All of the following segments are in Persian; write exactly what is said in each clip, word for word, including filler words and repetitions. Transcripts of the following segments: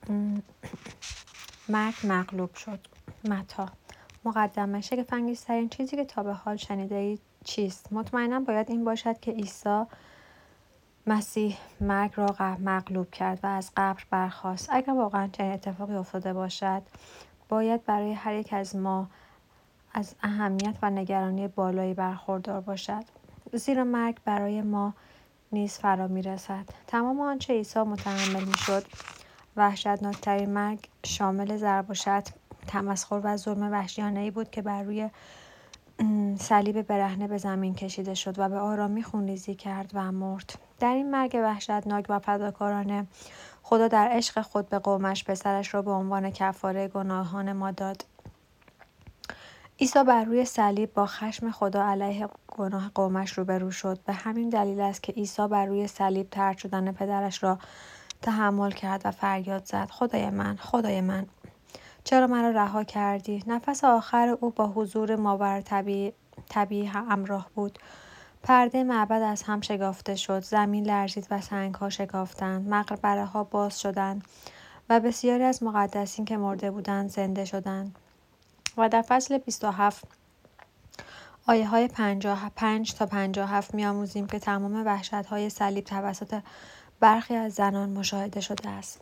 مرگ مغلوب شد. متی. مقدمه. شگفت‌انگیزترین چیزی که تا به حال شنیده‌اید چیست؟ مطمئناً باید این باشد که عیسی مسیح مرگ را مغلوب کرد و از قبر برخاست. اگر واقعاً چنین اتفاقی افتاده باشد، باید برای هر یک از ما از اهمیت و نگرانی بالایی برخوردار باشد، زیرا مرگ برای ما نیز فرا می‌رسد. تمام آنچه عیسی متحمل می‌شد، وحشتناکترین مرگ، شامل ضرب و شتم، تمسخر و ظلم وحشیانه‌ای بود که بر روی صلیب برهنه به زمین کشیده شد و به آرامی خونریزی کرد و مرد. در این مرگ وحشتناک و فداکارانه، خدا در عشق خود به قومش پسرش را به عنوان کفاره گناهان ما داد. عیسی بر روی صلیب با خشم خدا علیه گناه قومش روبرو شد. به همین دلیل است که عیسی بر روی صلیب طرد شدن پدرش را تحمل کرد و فریاد زد: خدای من، خدای من، چرا مرا رها کردی؟ نفس آخر او با حضور ماورطبیعی طبیعی همراه بود. پرده معبد از هم شکافته شد، زمین لرزید و سنگ‌ها شکافتند، مقبره‌ها باز شدند و بسیاری از مقدسین که مرده بودند زنده شدند. و در فصل بیست و هفت آیه های پنجاه و پنج تا پنجاه و هفت می‌آموزیم که تمام وحشت‌های صلیب توسط برخی از زنان مشاهده شده است.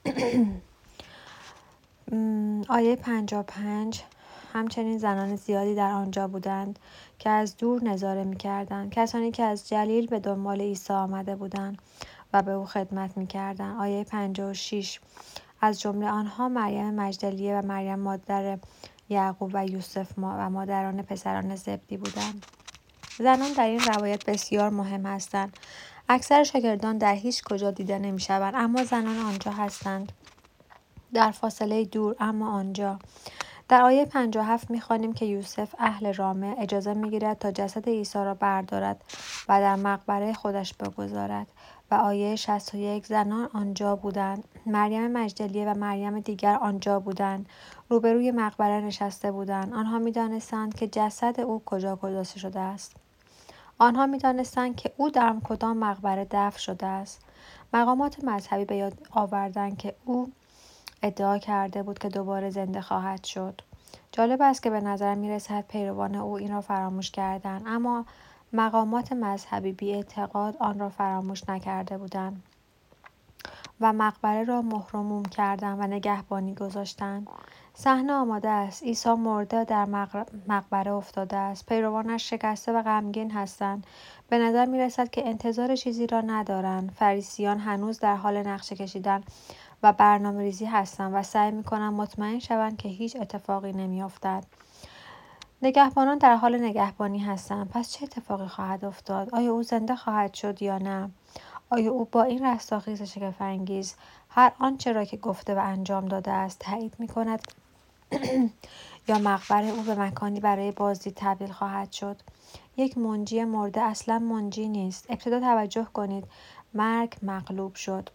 آیه پنجاه و پنج همچنین زنان زیادی در آنجا بودند که از دور نظاره می‌کردند، کسانی که از جلیل به دنبال عیسی آمده بودند و به او خدمت می‌کردند. آیه پنجاه و شش از جمله آنها مریم مجدلیه و مریم مادر یعقوب و یوسف و مادران پسران زبدی بودند. زنان در این روایت بسیار مهم هستند. اکثر شاگردان در هیچ کجا دیده نمی‌شوند، اما زنان آنجا هستند، در فاصله دور اما آنجا. در آیه پنجاه و هفت می‌خوانیم که یوسف اهل رامه اجازه می‌گیرد تا جسد عیسی را بردارد و در مقبره خودش بگذارد. و آیه شصت و یک زنان آنجا بودند. مریم مجدلیه و مریم دیگر آنجا بودند. روبروی مقبره نشسته بودند. آنها می‌دانستند که جسد او کجا گذاشته شده است. آنها می‌دانستند که او در کدام مقبره دفن شده است. مقامات مذهبی به یاد آوردند که او ادعا کرده بود که دوباره زنده خواهد شد. جالب است که به نظر می‌رسد پیروان او این را فراموش کردند، اما مقامات مذهبی بی‌اعتقاد آن را فراموش نکرده بودند و مقبره را مهر و موم کردند و نگهبانی گذاشتند. صحنه آماده است. عیسی مرده در مقبره افتاده است. پیروانش شکسته و غمگین هستند. به نظر می‌رسد که انتظار چیزی را ندارند. فریسیان هنوز در حال نقشه کشیدن و برنامه‌ریزی هستند و سعی می‌کنند مطمئن شوند که هیچ اتفاقی نمی‌افتد. نگهبانان در حال نگهبانی هستند. پس چه اتفاقی خواهد افتاد؟ آیا او زنده خواهد شد یا نه؟ آیا او با این رستاخیز شگفت‌انگیز هر آنچه را که گفته و انجام داده است تایید می‌کند یا مقبره او به مکانی برای بازدید تبدیل خواهد شد؟ یک منجی مرده اصلا منجی نیست. ابتدا توجه کنید. مرگ مغلوب شد.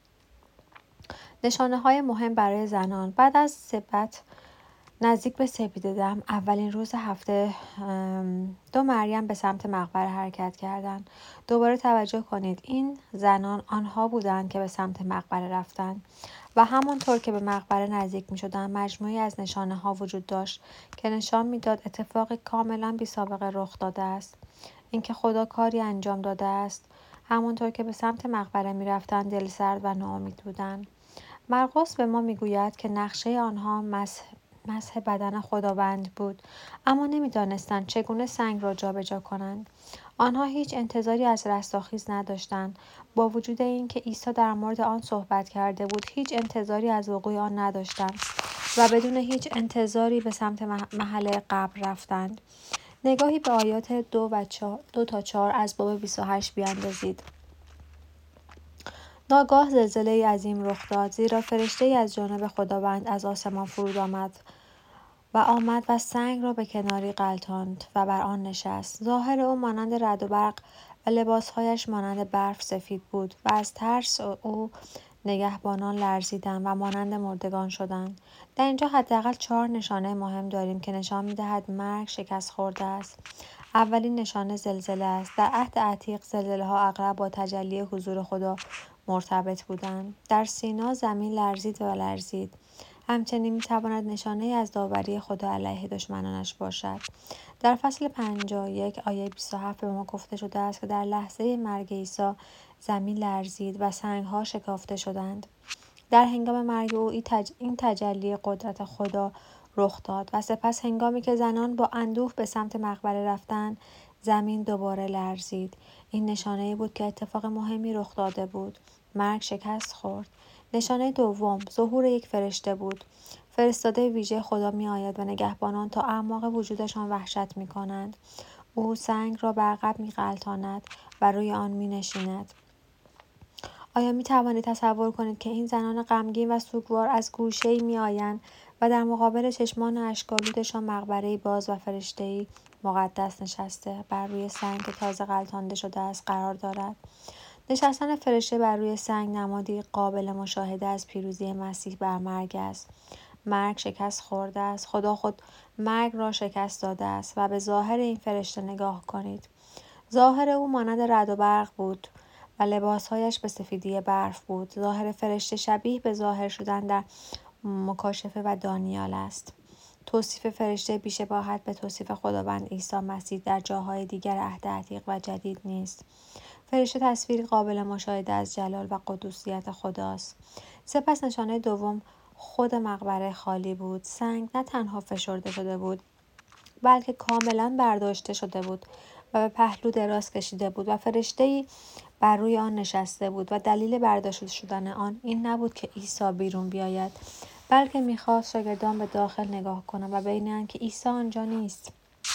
نشانه‌های مهم برای زنان. بعد از سبت نزدیک به سپیده‌دم، اولین روز هفته، دو مریم به سمت مقبره حرکت کردند. دوباره توجه کنید، این زنان آنها بودند که به سمت مقبره رفتند و همانطور که به مقبره نزدیک می‌شدند، مجموعی از نشانه‌ها وجود داشت که نشان می‌داد اتفاقی کاملاً بی‌سابقه رخ داده است. اینکه خدا کاری انجام داده است. همانطور که به سمت مقبره می‌رفتند، دلسرد و ناامید بودند. مرقس به ما می‌گوید که نقشه آنها مسح مسح بدن خداوند بود، اما نمی‌دانستند چگونه سنگ را جابجا کنند. آنها هیچ انتظاری از رستاخیز نداشتند. با وجود اینکه عیسی در مورد آن صحبت کرده بود، هیچ انتظاری از وقوع آن نداشتند و بدون هیچ انتظاری به سمت محل قبر رفتند. نگاهی به آیات دو و چهار، دو تا چهار از باب بیست و هشت بیاندازید. ناگاه زلزله‌ای عظیم رخ داد، زیرا فرشته‌ای از جانب خداوند از آسمان فرود آمد و آمد و سنگ را به کناری غلتاند و بر آن نشست. ظاهر او مانند رعد و برق و لباسهایش مانند برف سفید بود و از ترس او نگهبانان لرزیدند و مانند مردگان شدند. در اینجا حداقل چهار نشانه مهم داریم که نشان می‌دهد مرگ شکست خورده است. اولین نشانه زلزله است. در عهد عتیق زلزله‌ها اغلب با تجلی حضور خدا مرتبط بودند. در سینا زمین لرزید و لرزید. همچنین میتواند نشانه از داوری خدا علیه دشمنانش باشد. در فصل پنجاه و یک آیه بیست و هفت به ما گفته شده است که در لحظه مرگ عیسی زمین لرزید و سنگ‌ها شکافته شدند. در هنگام مرگ او این تجلی قدرت خدا رخ داد و سپس هنگامی که زنان با اندوه به سمت مقبره رفتند، زمین دوباره لرزید. این نشانه بود که اتفاق مهمی رخ داده بود. مرگ شکست خورد. نشانه دوم ظهور یک فرشته بود. فرستاده ویژه خدا می آید و نگهبانان تا اعماق وجودشان وحشت می کنند. او سنگ را به عقب می غلطاند و روی آن می نشیند. آیا می توانید تصور کنید که این زنان غمگین و سوگوار از گوشه‌ای می آیند و در مقابل چشمان اشک‌آلودشان مقبره‌ای باز و فرشته‌ای مقدس نشسته بر روی سنگ که تازه غلطانده شده است قرار دارد؟ نشستن فرشته بر روی سنگ نمادی قابل مشاهده از پیروزی مسیح بر مرگ است. مرگ شکست خورده است. خدا خود مرگ را شکست داده است و به ظاهر این فرشته نگاه کنید. ظاهر او مانند رعد و برق بود و لباسهایش به سفیدی برف بود. ظاهر فرشته شبیه به ظاهر شدن در مکاشفه و دانیال است. توصیف فرشته بی‌شباهت به توصیف خداوند عیسی مسیح در جاهای دیگر عهد عتیق و جدید نیست. فرشته تصویری قابل مشاهده از جلال و قدوسیت خداست. سپس نشانه دوم خود مقبره خالی بود. سنگ نه تنها فشرده شده بود، بلکه کاملا برداشته شده بود و به پهلو دراز کشیده بود و فرشته‌ای بر روی آن نشسته بود و دلیل برداشته شدن آن این نبود که عیسی بیرون بیاید، بلکه می‌خواست شاگردان به داخل نگاه کنند و ببینند که عیسی آنجا نیست.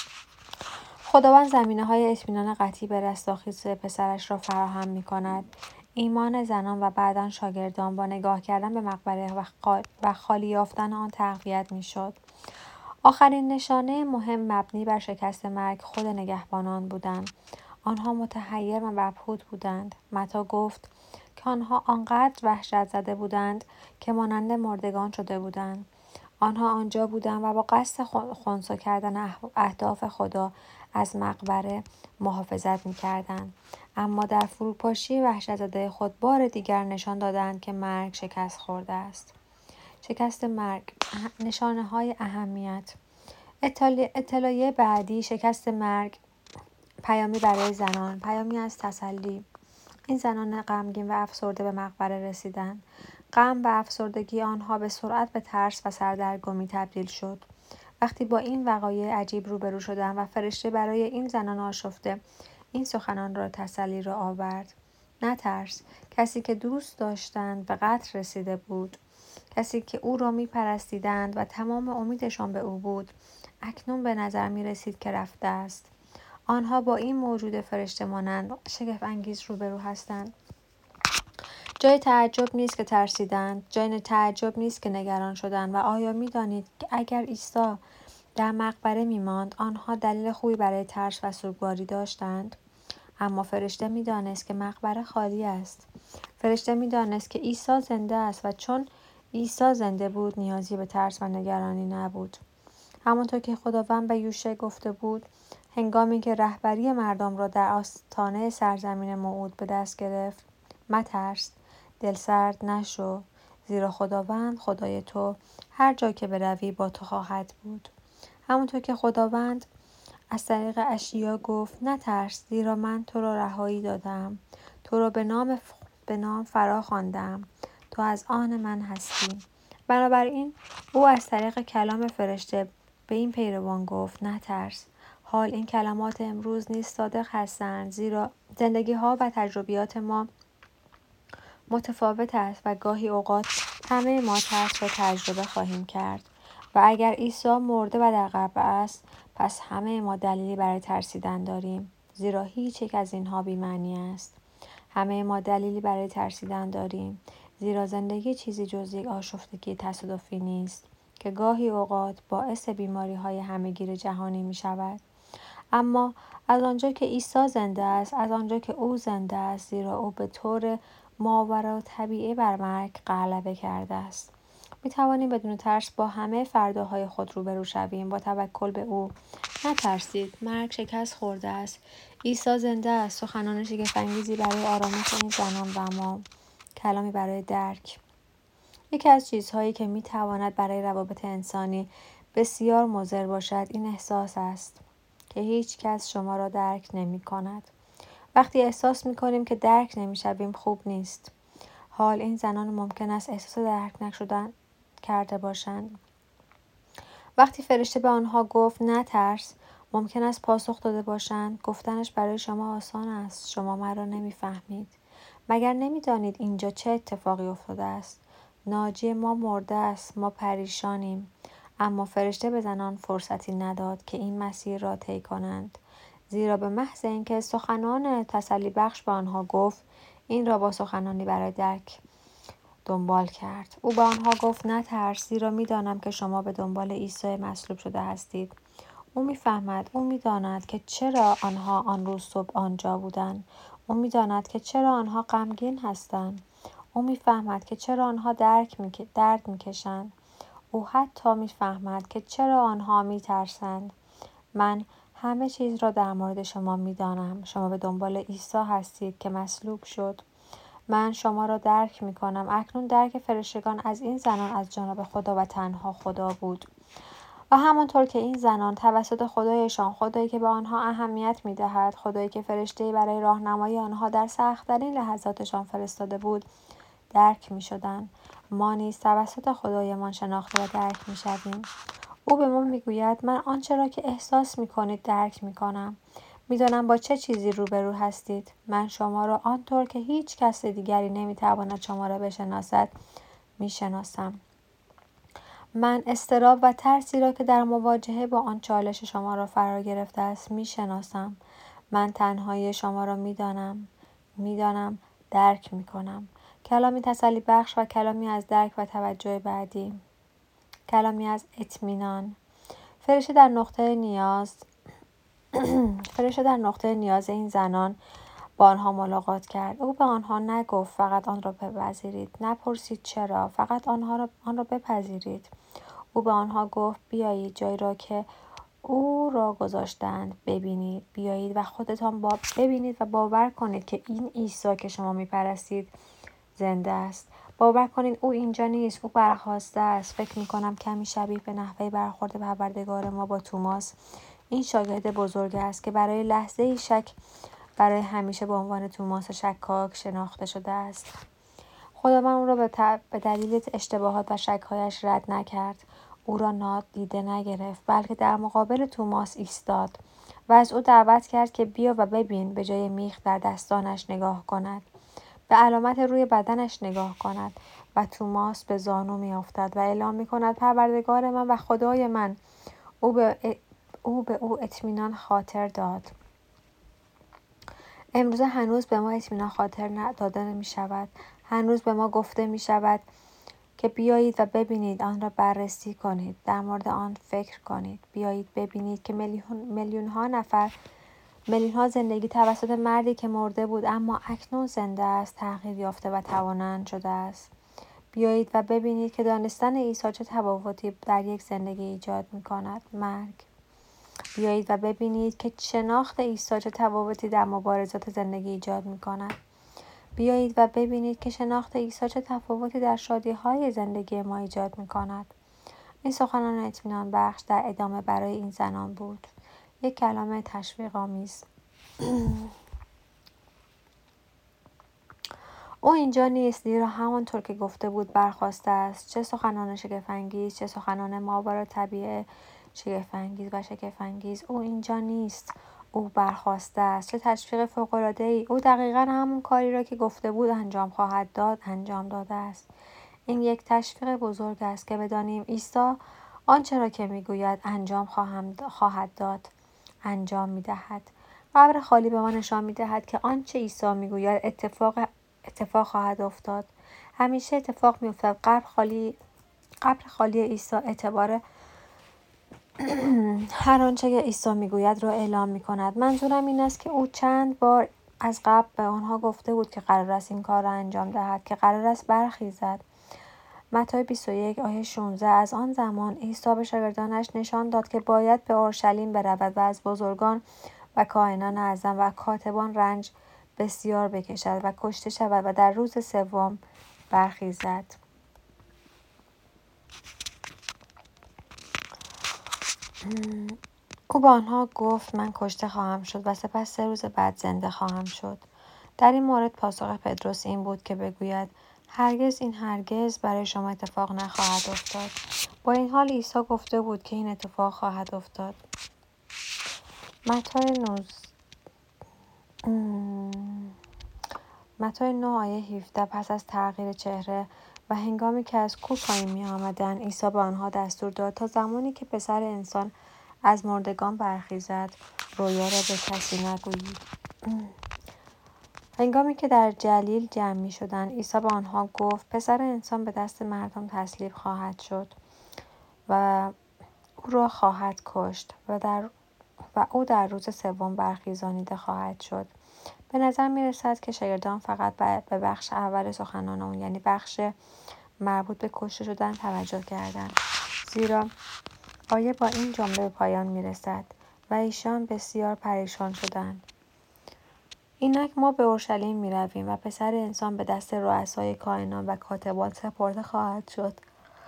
خداوند زمینه‌های اطمینان قطعی به رستاخیز پسرش را فراهم می‌کند. ایمان زنان و بعداً شاگردان با نگاه کردن به مقبره و خالی یافتن آن تقویت می‌شد. آخرین نشانه مهم مبنی بر شکست مرگ خود نگهبانان بودند. آنها متحیر و مبهوت بودند. متی گفت که آنها آنقدر وحشت زده بودند که مانند مردگان شده بودند. آنها آنجا بودند و با قصد خنثی کردن اهداف خدا از مقبره محافظت می‌کردند، اما در فروپاشی وحشت زده خود بار دیگر نشان دادند که مرگ شکست خورده است. شکست مرگ، نشانه‌های اهمیت. اطلاعیه بعدی، شکست مرگ، پیامی برای زنان، پیامی از تسلی. این زنان غمگین و افسرده به مقبره رسیدند. غم و افسردگی آنها به سرعت به ترس و سردرگمی تبدیل شد. وقتی با این وقایع عجیب روبرو شدند و فرشته برای این زنان آشفته این سخنان را تسلی را آورد: نترس، کسی که دوست داشتند به قتل رسیده بود. کسی که او را می پرستیدند و تمام امیدشان به او بود، اکنون به نظر می رسید که رفته است. آنها با این موجود فرشته مانند شگفت انگیز روبرو هستند. جای تعجب نیست که ترسیدند، جای تعجب نیست که نگران شدند. و آیا می دانید که اگر عیسی در مقبره می ماند، آنها دلیل خوبی برای ترس و سوگواری داشتند؟ اما فرشته می دانست که مقبره خالی است. فرشته می دانست که عیسی زنده است و چون عیسی زنده بود نیازی به ترس و نگرانی نبود. همانطور که خداوند به یوشع گفته بود هنگامی که رهبری مردم را در آستانه سرزمین موعود به دست گرفت: مترس، دلسرد نشو، زیرا خداوند خدای تو هر جا که بروی با تو خواهد بود. همانطور که خداوند از طریق اشعیا گفت: نترس، زیرا من تو را رهایی دادم، تو را به نام به نام فرا خواندم، تو از آن من هستی. بنابراین او از طریق کلام فرشته به این پیروان گفت: نترس. حال این کلمات امروز نیز صادق هستند، زیرا زندگی ها و تجربیات ما متفاوت است و گاهی اوقات همه ما ترس را تجربه خواهیم کرد. و اگر عیسی مرده و در قبر است، پس همه ما دلیلی برای ترسیدن داریم، زیرا هیچ یک از اینها بی‌معنی است. همه ما دلیلی برای ترسیدن داریم، زیرا زندگی چیزی جز یک آشفتگی تصادفی نیست که گاهی اوقات باعث بیماری‌های همه‌گیر جهانی می‌شود. اما از آنجا که عیسی زنده است، از آنجا که او زنده است، زیرا او به طور ماورالطبیعه بر مرگ غلبه کرده است، می توانیم بدون ترس با همه فرداهای خود روبرو شویم با توکل به او. نترسید، مرگ شکست خورده است، عیسی زنده است. سخنان شگفت‌انگیزی برای آرامش این زنان و ما. کلامی برای درک. یکی از چیزهایی که میتواند برای روابط انسانی بسیار مضر باشد این احساس است که هیچ کس شما را درک نمی کند. وقتی احساس می کنیم که درک نمی شویم خوب نیست. حال این زنان ممکن است احساس درک نشدن کرده باشند. وقتی فرشته به آنها گفت نترس، ممکن است پاسخ داده باشند گفتنش برای شما آسان است. شما مرا نمی فهمید. مگر نمی دانید اینجا چه اتفاقی افتاده است؟ ناجی ما مرده است. ما پریشانیم. اما فرشته به زنان فرصتی نداد که این مسیر را طی کنند. زیرا به محض اینکه سخنان تسلی بخش به آنها گفت، این را با سخنانی برای درک دنبال کرد. او به آنها گفت نترس، زیرا می‌دانم که شما به دنبال عیسی مصلوب شده هستید. او می‌فهمد، او می‌داند که چرا آنها آن روز صبح آنجا بودند. او می‌داند که چرا آنها غمگین هستند. او می‌فهمد که چرا آنها درک می... درد می‌کشند. او حتی می‌فهمد که چرا آنها می‌ترسند. من همه چیز را در مورد شما می‌دانم. شما به دنبال عیسی هستید که مصلوب شد. من شما را درک می کنم. اکنون درک فرشتگان از این زنان از جانب خدا و تنها خدا بود. و همانطور که این زنان توسط خدایشان، خدایی که به آنها اهمیت می دهد، خدایی که فرشته‌ای برای راهنمایی آنها در سخت‌ترین لحظاتشان فرستاده بود، درک می شدند. ما نیز توسط خدایمان شناخته و درک می شویم. او به ما می گوید من آنچه را که احساس می کنید درک می کنم. میدانم با چه چیزی روبرو هستید. من شما را آنطور که هیچ کس دیگری نمیتواند شما را بشناسد میشناسم. من اضطراب و ترسی را که در مواجهه با آن چالش شما را فرا گرفته است میشناسم. من تنهایی شما را میدانم. میدانم درک میکنم. کلامی تسلی بخش و کلامی از درک و توجه بعدی. کلامی از اطمینان. فرشته در نقطه نیاز فرشته در نقطه نیاز این زنان با آنها ملاقات کرد. او به آنها نگفت فقط آن را بپذیرید. نپرسید چرا، فقط آنها را آن را بپذیرید. او به آنها گفت بیایید جایی را که او را گذاشتند ببینید. بیایید و خودتان با ببینید و باور کنید که این عیسی که شما میپرستید زنده است. باور کنید او اینجا نیست، او برخاسته است. فکر میکنم کمی شبیه به نحوه برخورد پروردگار ما با توماس، این شاگرد بزرگ است که برای لحظه ای شک برای همیشه به عنوان توماس شکاک شناخته شده است. خداوند او را به, ت... به دلیل اشتباهات و شک‌هایش رد نکرد. او را نادیده نگرفت، بلکه در مقابل توماس ایستاد و از او دعوت کرد که بیا و ببین. به جای میخ در دستانش نگاه کند، به علامت روی بدنش نگاه کند و توماس به زانو می افتد و اعلام می کند پروردگار من و خدای من. او به او به او اطمینان خاطر داد. امروز هنوز به ما اطمینان خاطر داده نمی شود. هنوز به ما گفته می شود که بیایید و ببینید، آن را بررسی کنید، در مورد آن فکر کنید. بیایید ببینید که میلیون میلیون ها نفر، میلیون ها زندگی توسط مردی که مرده بود اما اکنون زنده است تغییر یافته و توانمند شده است. بیایید و ببینید که دانستن عیسی چه تفاوتی در یک زندگی ایجاد می کند. مرگ. بیایید و ببینید که شناخت عیسی چه تفاوتی در مبارزات زندگی ایجاد می کند. بیایید و ببینید که شناخت عیسی چه تفاوتی در شادی‌های زندگی ما ایجاد می کند. این سخنان اطمینان بخش در ادامه برای این زنان بود. یک کلمه تشویق آمیز. او اینجا نیست، زیرا همانطور که گفته بود برخاسته است. چه سخنان شگفت‌انگیز، چه سخنان ماورا طبیعه شگفت‌انگیز و شگفت‌انگیز. او اینجا نیست، او برخاسته است. چه تشویق فوق‌العاده‌ای. او دقیقاً همون کاری را که گفته بود انجام خواهد داد انجام داده است. این یک تشویق بزرگ است که بدانیم عیسی آنچه را که میگوید انجام خواهم خواهد داد انجام میدهد. قبر خالی به ما نشان میدهد که آنچه عیسی میگوید اتفاق اتفاق خواهد افتاد. همیشه اتفاق میافتد. قبر خالی قبر خالی عیسی اعتبار هر آنچه که عیسی میگوید را اعلام میکند. منظورم این است که او چند بار از قبل به آنها گفته بود که قرار است این کار را انجام دهد، که قرار است برخیزد. متی بیست و یک آیه شانزده. از آن زمان عیسی به شاگردانش نشان داد که باید به اورشلیم برود و از بزرگان و کاهنان اعظم و کاتبان رنج بسیار بکشد و کشته شود و در روز سوم برخیزد. او به آنها گفت من کشته خواهم شد و سپس سه روز بعد زنده خواهم شد. در این مورد پاسخ پطرس این بود که بگوید هرگز این هرگز برای شما اتفاق نخواهد افتاد. با این حال عیسی گفته بود که این اتفاق خواهد افتاد. متی متی نه آیه هفده. پس از تغییر چهره و هنگامی که از کوه پایین می آمدند عیسی به آنها دستور داد تا زمانی که پسر انسان از مردگان برخیزد رویا را به کسی نگویید. هنگامی که در جلیل جمع می شدند عیسی به آنها گفت پسر انسان به دست مردم تسلیم خواهد شد و او را خواهد کشت و در و او در روز سوم برخیزانیده خواهد شد. به نظر می رسد که شاگردان فقط به بخش اول سخنان اون یعنی بخش مربوط به کشته شدن توجه کردند، زیرا آیه با این جمله به پایان می رسد و ایشان بسیار پریشان شدند. اینک ما به اورشلیم می رویم و پسر انسان به دست رؤسای کاهنان و کاتبان سپرده خواهد شد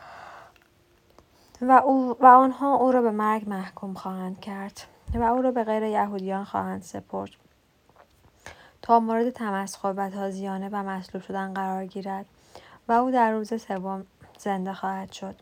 و, او و آنها او را به مرگ محکوم خواهند کرد و او را به غیر یهودیان خواهند سپرد تا مورد تمسخر و تازیانه و مصلوب شدن قرار گیرد و او در روز سوم زنده خواهد شد.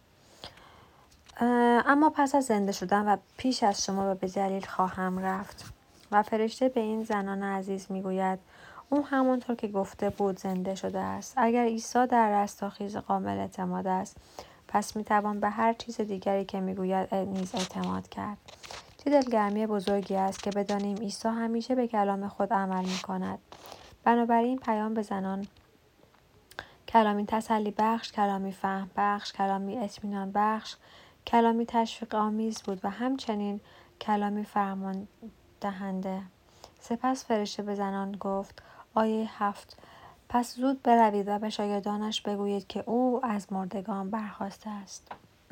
اما پس از زنده شدن و پیش از شما به جلیل خواهم رفت. و فرشته به این زنان عزیز میگوید او همانطور که گفته بود زنده شده است. اگر عیسی در رستاخیز کامل اعتماد است پس میتوان به هر چیز دیگری که میگوید نیز اعتماد کرد. چه دلگرمی بزرگی است که بدانیم عیسی همیشه به کلام خود عمل میکند. بنابراین پیام به زنان کلامی تسلی بخش، کلامی فهم بخش، کلامی اطمینان بخش، کلامی تشویق آمیز بود و همچنین کلامی فرمان دهنده. سپس فرشته به زنان گفت آیه هفت پس زود بروید و به شاگردانش بگویید که او از مردگان برخاسته است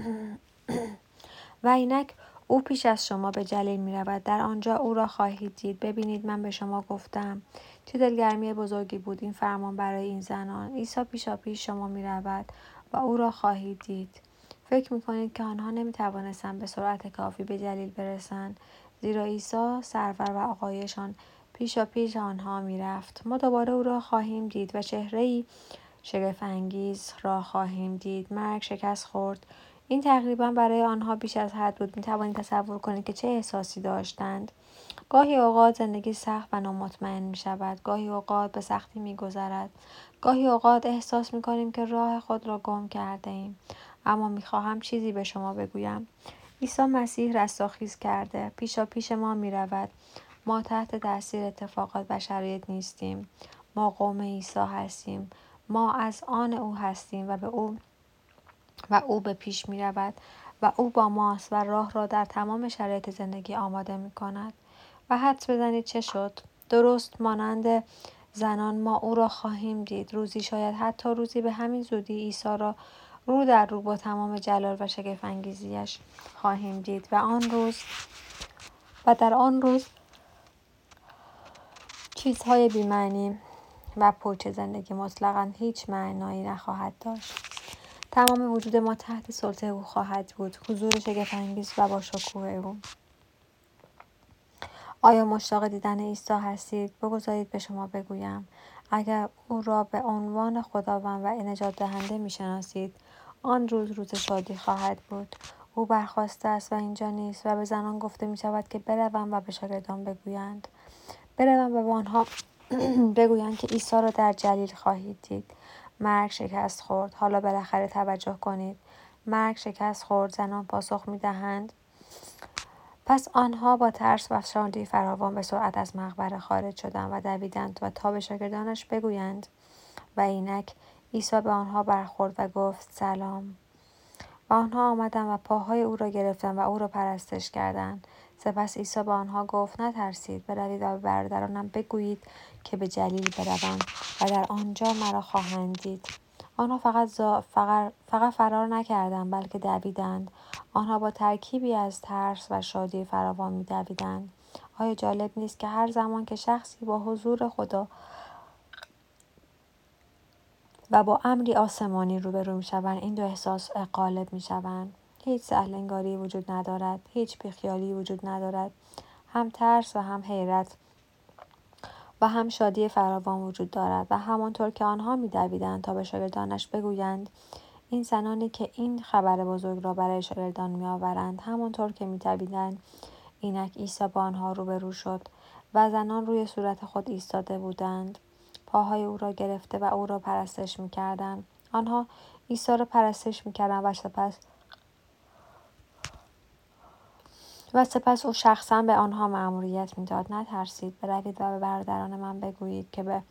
و اینک او پیش از شما به جلیل می رود. در آنجا او را خواهید دید. ببینید من به شما گفتم. چه دلگرمی بزرگی بود این فرمان برای این زنان. عیسی پیشا پیش شما می رود و او را خواهید دید. فکر می کنید که آنها نمی توانستند به سرعت کافی به جلیل برسند، زیرا عیسی سرور و آقایشان پیشا پیش آنها می رفت. ما دوباره او را خواهیم دید و چهره‌ای شگفت انگیز را خواهیم دید. مرگ شکست خورد. این تقریبا برای آنها بیش از حد بود. می توانید تصور کنید که چه احساسی داشتند. گاهی اوقات زندگی سخت و نامطمئن می شود. گاهی اوقات به سختی می گذرد. گاهی اوقات احساس می کنیم که راه خود را گم کرده ایم. اما می خواهم چیزی به شما بگویم. عیسی مسیح رستاخیز کرده. پیشا پیش ما می رود. ما تحت تاثیر اتفاقات و شرایط نیستیم. ما قوم عیسی هستیم. ما از آن او هستیم و به او و او به پیش می رود و او با ماست و راه را در تمام شرایط زندگی آماده می کند. و حدس بزنید چه شد؟ درست مانند زنان ما او را خواهیم دید. روزی شاید حتی روزی به همین زودی عیسی را رو در رو با تمام جلال و شگفت انگیزیش خواهیم دید و آن روز و در آن روز چیزهای بی‌معنی و پوچ زندگی مطلقاً هیچ معنایی نخواهد داشت. تمام وجود ما تحت سلطه او خواهد بود. حضور شگفت‌انگیز و با شکوه او. آیا مشتاق دیدن عیسی هستید؟ بگذارید به شما بگویم. اگر او را به عنوان خداوند و نجات دهنده می‌شناسید، آن روز روز شادی خواهد بود. او برخاسته است و اینجا نیست و به زنان گفته می شود که بروند و به شاگردان بگویند. بروند و به آنها بگویند که عیسی را در جلیل خواهید دید. مرگ شکست خورد. حالا بالاخره توجه کنید. مرگ شکست خورد. زنان پاسخ می دهند. پس آنها با ترس و شادی فراوان به سرعت از مقبره خارج شدند و دویدند و تا به شاگردانش بگویند. و اینک عیسی به آنها برخورد و گفت سلام. و آنها آمدند و پاهای او را گرفتند و او را پرستش کردند. سپس عیسی به آنها گفت نترسید. بروید و به برادرانم بگویید که به جلیل بروند و در آنجا مرا خواهند دید. آنها فقط, فقط, فقط فرار نکردند بلکه دویدند. آنها با ترکیبی از ترس و شادی فراوان می دویدند. آیا جالب نیست که هر زمان که شخصی با حضور خدا و با امری آسمانی روبرو می‌شوند، این دو احساس غالب می‌شوند؟ هیچ سهل‌انگاری وجود ندارد، هیچ بیخیالی وجود ندارد، هم ترس و هم حیرت و هم شادی فراوان وجود دارد. و همانطور که آنها می‌دویدند تا به شاگردانش بگویند این زنانی که این خبر بزرگ را برای شاگردان می‌آورند، همانطور که می‌دویدند اینک عیسی با آنها روبرو شد و زنان روی صورت خود ایستاده بودند، پاهای او را گرفته و او را پرستش می‌کردند. آنها عیسی را پرستش می‌کردند و سپس و سپس او شخصا به آنها مأموریت می‌داد: نترسید، بروید و به برادران من بگویید که به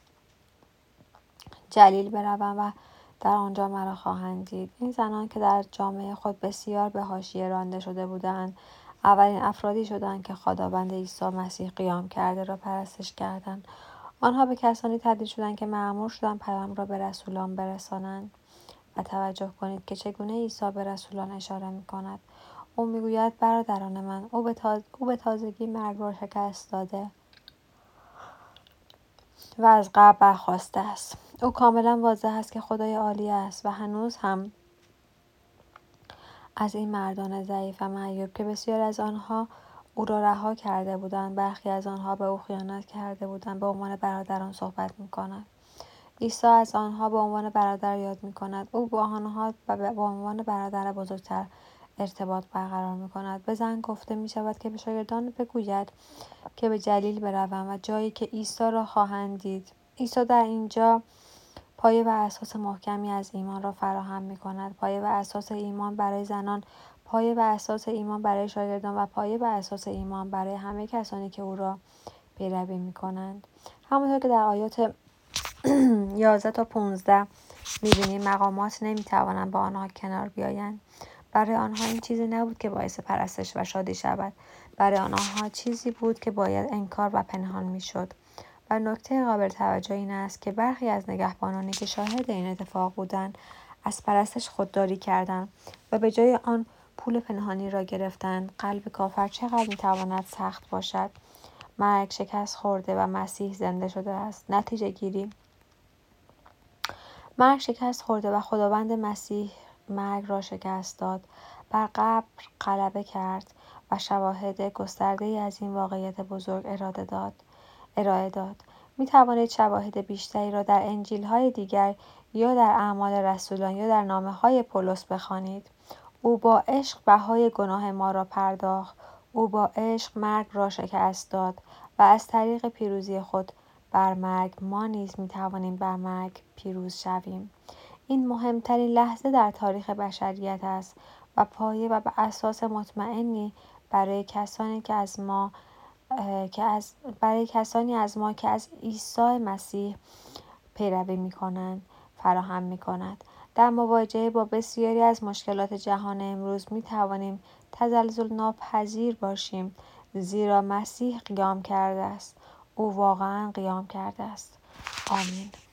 جلیل بروم و در آنجا مرا خواهند دید. این زنان که در جامعه خود بسیار به حاشیه رانده شده بودند، اولین افرادی شدند که خداوند عیسی مسیح قیام کرده را پرستش کردند. آنها به کسانی تبدیل شدند که مأمور شدند پیام را به رسولان برسانند. و توجه کنید که چگونه عیسی به رسولان اشاره می‌کند. او می‌گوید: برادران من، او به, تاز... او به تازگی مرگ را شکست داده و از قبر برخاسته است. او کاملا واضح است که خدای عالی است و هنوز هم از این مردان ضعیف و معیوب که بسیاری از آنها او را رها کرده بودند، برخی از آنها به او خیانت کرده بودند، به عنوان برادران صحبت می‌کند. عیسی از آنها به عنوان برادر یاد می‌کند. او با آنها به عنوان برادر بزرگتر ارتباط برقرار می‌کند. به زن گفته می‌شود که به شاگردان بگوید که به جلیل بروند و جایی که عیسی را خواهند دید. عیسی در اینجا پایه و اساس محکمی از ایمان را فراهم می‌کند. پایه و اساس ایمان برای زنان، پایه و اساس ایمان برای شاگردان و پایه و اساس ایمان برای همه کسانی که او را پیروی می‌کنند. همونطور که در آیات یازده تا پانزده می‌بینیم، مقامات نمی‌توانند با آنها کنار بیایند. برای آنها این چیزی نبود که باعث پرستش و شادی شود. برای آنها چیزی بود که باید انکار و پنهان می‌شد. و نکته قابل توجه این است که برخی از نگهبانانی که شاهد این اتفاق بودند، از پرستش خودداری کردند و به جای آن پول پنهانی را گرفتند. قلب کافر چقدر می‌تواند سخت باشد. مرگ شکست خورده و مسیح زنده شده است. نتیجه گیری: مرگ شکست خورده و خداوند مسیح مرگ را شکست داد، بر قبر غلبه کرد و شواهد گسترده‌ای از این واقعیت بزرگ اراده داد. ارائه داد. می توانید شواهد بیشتری را در انجیل‌های دیگر یا در اعمال رسولان یا در نامه‌های پولس بخوانید. او با عشق بهای گناه ما را پرداخت. او با عشق مرگ را شکست داد و از طریق پیروزی خود بر مرگ ما نیز می توانیم بر مرگ پیروز شویم. این مهمترین لحظه در تاریخ بشریت است و پایه و به اساس مطمئنی برای کسانی که از ما که از برای کسانی از ما که از عیسی مسیح پیروی می‌کنند فراهم می‌کند. در مواجهه با بسیاری از مشکلات جهان امروز می‌توانیم تزلزل ناپذیر باشیم، زیرا مسیح قیام کرده است. او واقعاً قیام کرده است. آمین.